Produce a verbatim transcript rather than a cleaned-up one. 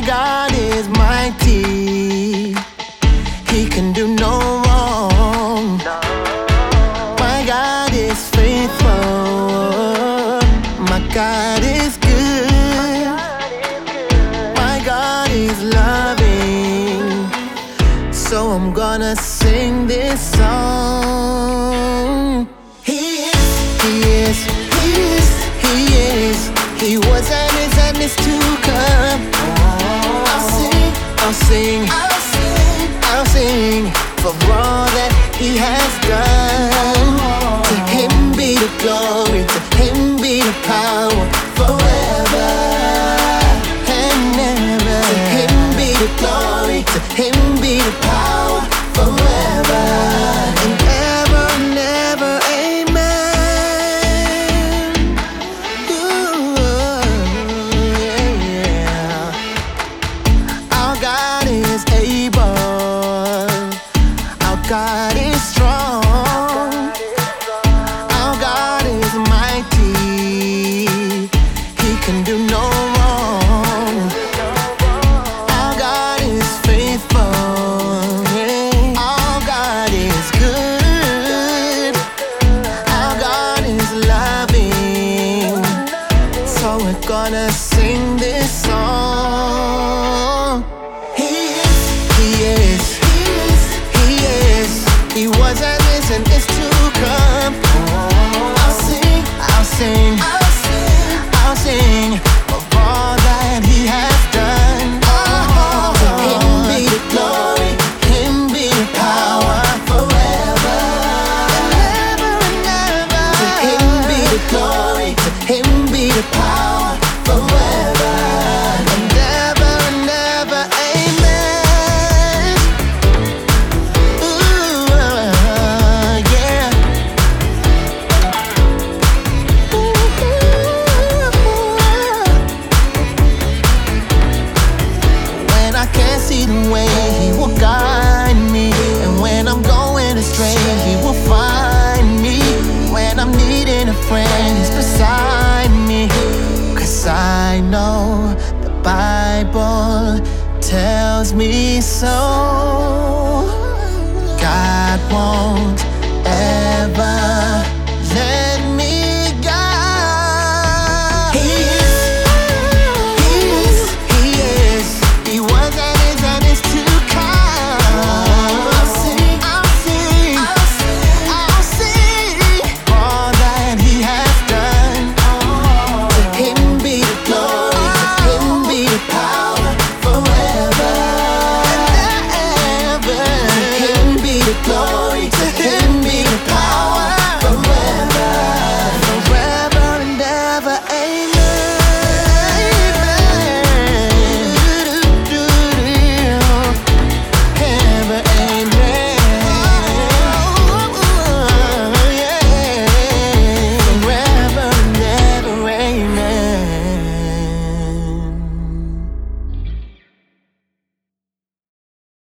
God is mighty, He can do no wrong. My God is faithful, my God is good, my God is loving. So I'm gonna sing this song. He is, He is, He is, He is. He was and is and is to come. I'll sing, I'll sing, I'll sing, I'll sing for all that He has done. To Him be the glory, to Him be the power, forever and ever. To Him be the glory, to Him be the power, forever and ever and ever. Amen. Ooh, yeah. Our God is able, our God is strong, our God is mighty, He can do no wrong. Our God is faithful, yeah. Our God is good, our God is loving. So we're gonna sing this song. He is, He is, He is, He is. He was and is and is to come. I'll sing, I'll sing, I'll sing, I'll sing of all that He has done. Oh, to Him be the glory, Him be the power, forever and ever and ever. To Him be the glory, to Him be the power, forever and ever and ever. Amen. Ooh, yeah. When I can't see the way, He will guide me. And when I'm going astray, He will find me. When I'm needing a friend, He's beside me. 'Cause I know the Bible tells me so. God won't